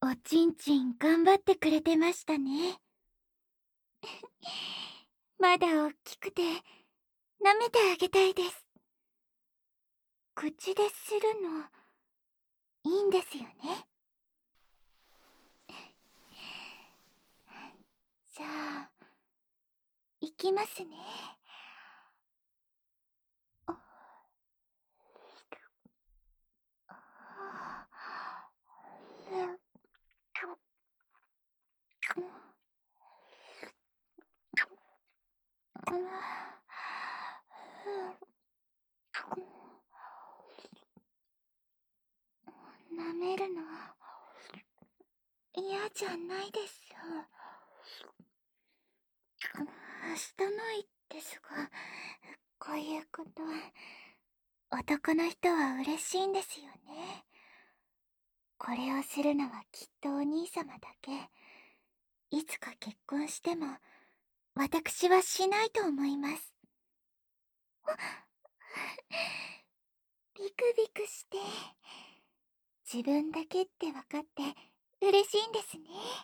おちんちん頑張ってくれてましたね。まだ大きくて舐めてあげたいです。口でするのいいんですよね。じゃあ行きますね。舐めるの嫌じゃないです。明日ないですが、こういうこと男の人は嬉しいんですよね。これをするのはきっとお兄様だけ。いつか結婚しても私はしないと思います。ビクビクして自分だけって分かって嬉しいんですね。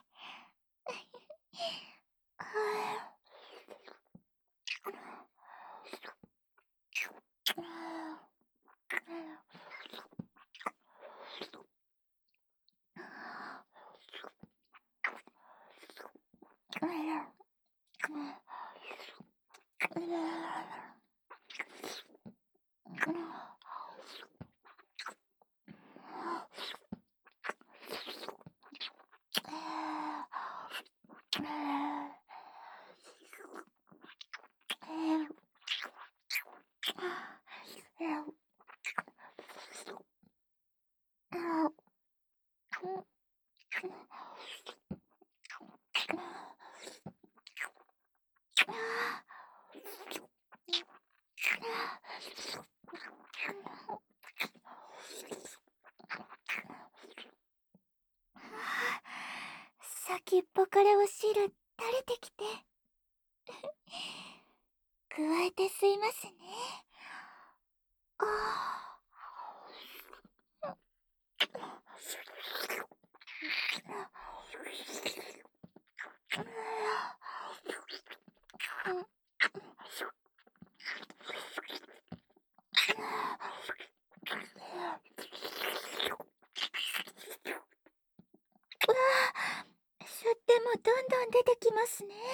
先っぽからお汁垂れてきて加えて吸いますね。あ吸ってもどんどん出てきますね。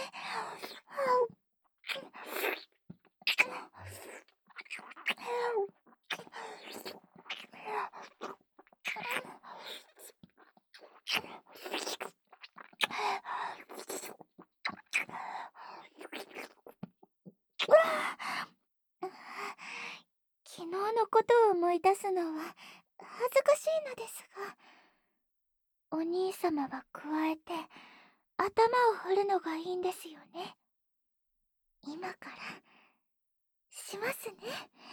昨日のことを思い出すのは恥ずかしいのですが、お兄様は加えて頭を振るのがいいんですよね。今からしますね。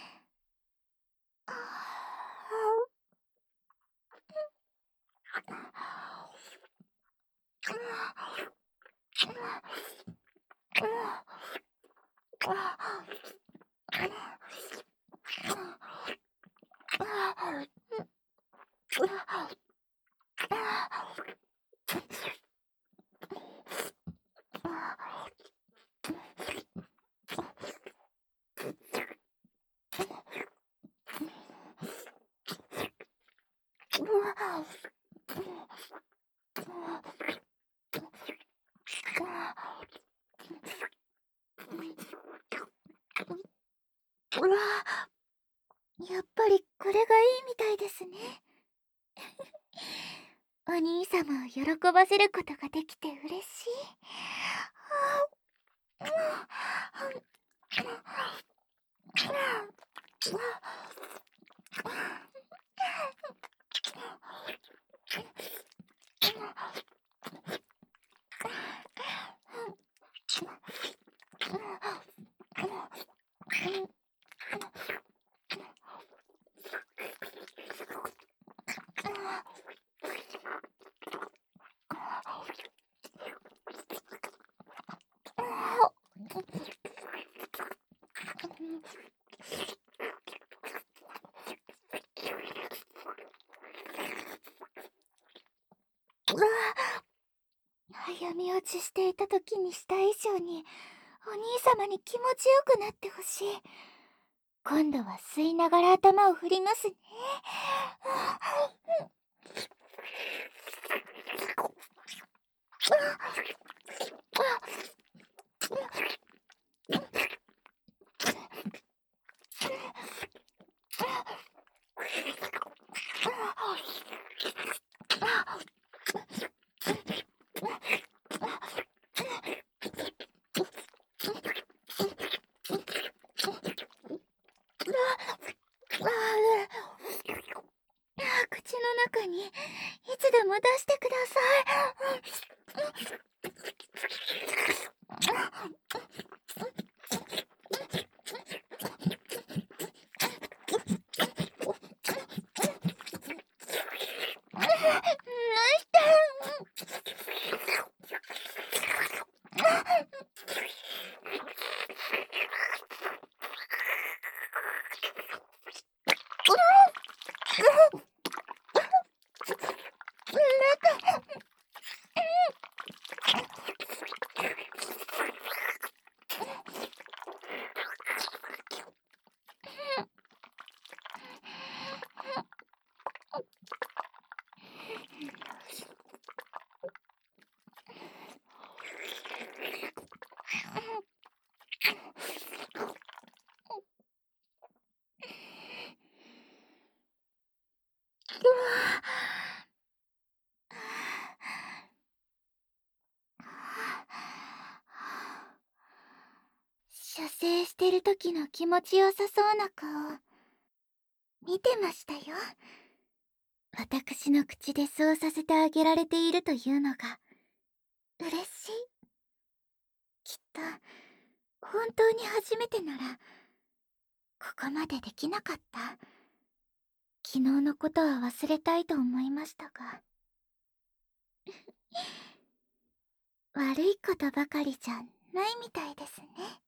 やっぱりこれがいいみたいですね。お兄様を喜ばせることができて嬉しい。 闇落ちしていた時にした以上にお兄様に気持ちよくなってほしい。今度は吸いながら頭を振りますね。口の中にいつでも出してくださ射精してる時の気持ちよさそうな顔見てましたよ。私の口でそうさせてあげられているというのが嬉しい。きっと本当に初めてならここまでできなかった。昨日のことは忘れたいと思いましたが悪いことばかりじゃないみたいですね。